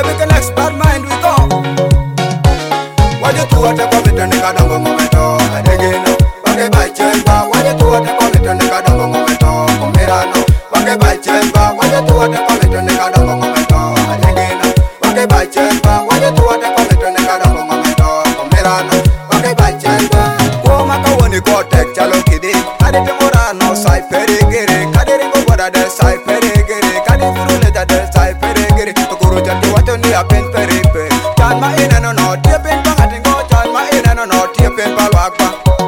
we can expand mind we go. What you do what you come to nigga don't go momento. Again, okay by chamber. What you do what you come to nigga don't go momento. Mirano, okay by chamber. What you do what you come to nigga don't go momento. Again, okay by chamber. What you do what you come to nigga don't go momento. Mirano, okay by chamber. Go maka woni go tek chalo kidi. Kadi temora no sai perigere. Kadi ringo boda del sai perigere. Kadi furule da del sai perigere. Guru jati wato ni apen peripe. Chan ma ina no no tiapin bangatingo. Chan ma ina no no tiapin balwakba.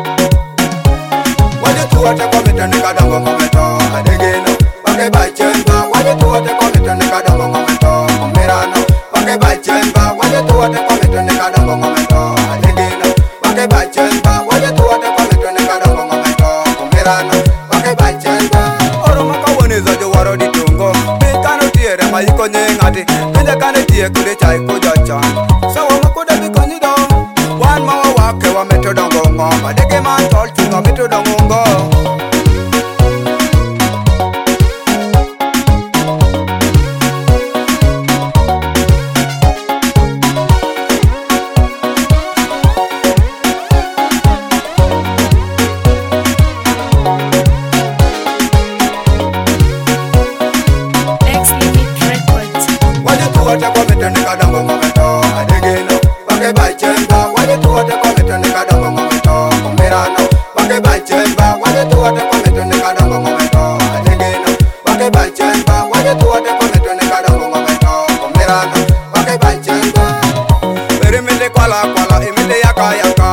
What you do what you come to nigga don't go momento. Again, okay by chamber. What you do what you come to nigga don't go momento. Mirano, okay by chamber. What you do what you come to nigga don't go momento. Again, okay by chamber. What you do what you come to nigga don't go momento. Mirano, okay by chamber. Oro maka woni za jo waro di tungo. Bikano tiere ma yiko nyengati. Pinja kane tie kule chai kujo chan. Sawa makuda bikoni do. Wan mawa wake wa meto dongo ngoma. Deke man tol chunga meto dongo ngo. What you come to nigga don't go momento. Again, okay by chamber. What you do what you come to nigga don't go momento. Mirano, okay by chamber. What you do what you come to nigga don't go momento. Again, okay by chamber. What you do what you come to nigga don't go momento. Mirano, okay by chamber. Very mele kwala kwala, emele yaka yaka.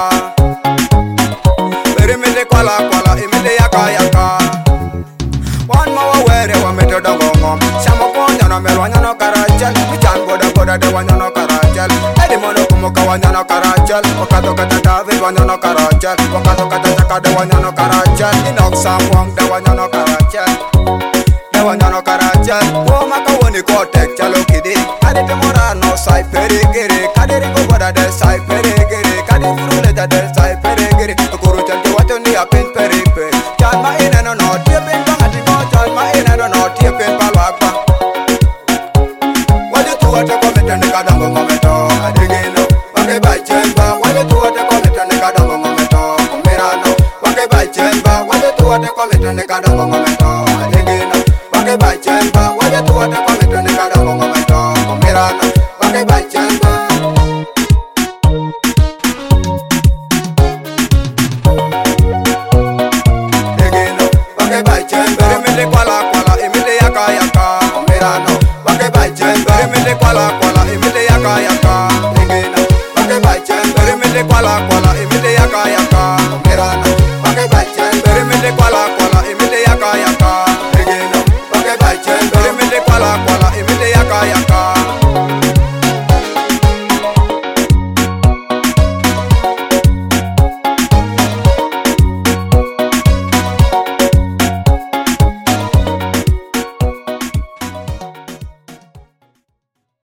Very mele kwala kwala, emele yaka yaka. One more where you meto don't go mom. Shamo konya no melo no karachal. Boda de wanyano karachal. Edi mono kumuka wanyano karachal. Wakato kata David wanyano karachal. Wakato kata Chaka de wanyano karachal. Inok Samwang de wanyano karachal. De wanyano karachal. Woma ka woni kotek chalo kidi. Kadi temora no sai perigere. Kadi ringo boda de sai perigere. Kadi furule da de sai perigere. Kuru chalti wato ni apin peripe. Chan ma ina no no tiapin bangati mo. Chan ma ina no no tiapin palwakba. What you come to nigga don't go momento. Again, okay by chamber. What you do what you come to nigga don't go momento. Mirano, okay by chamber. What you do what you come to nigga don't go momento. Again, okay by chamber. What you do what you come to nigga don't go momento. Mirano, okay by chamber. Again, okay by chamber. Emile kwala kwala, emile yaka yaka. Mirano, okay by chamber. Emile kwala kwala, emile yaka yaka. Again, okay by chamber. Emile kwala kwala, emile yaka yaka. Mirano, okay by chamber. Emile kwala kwala, emile yaka yaka. Again, okay by chamber. Emile kwala kwala.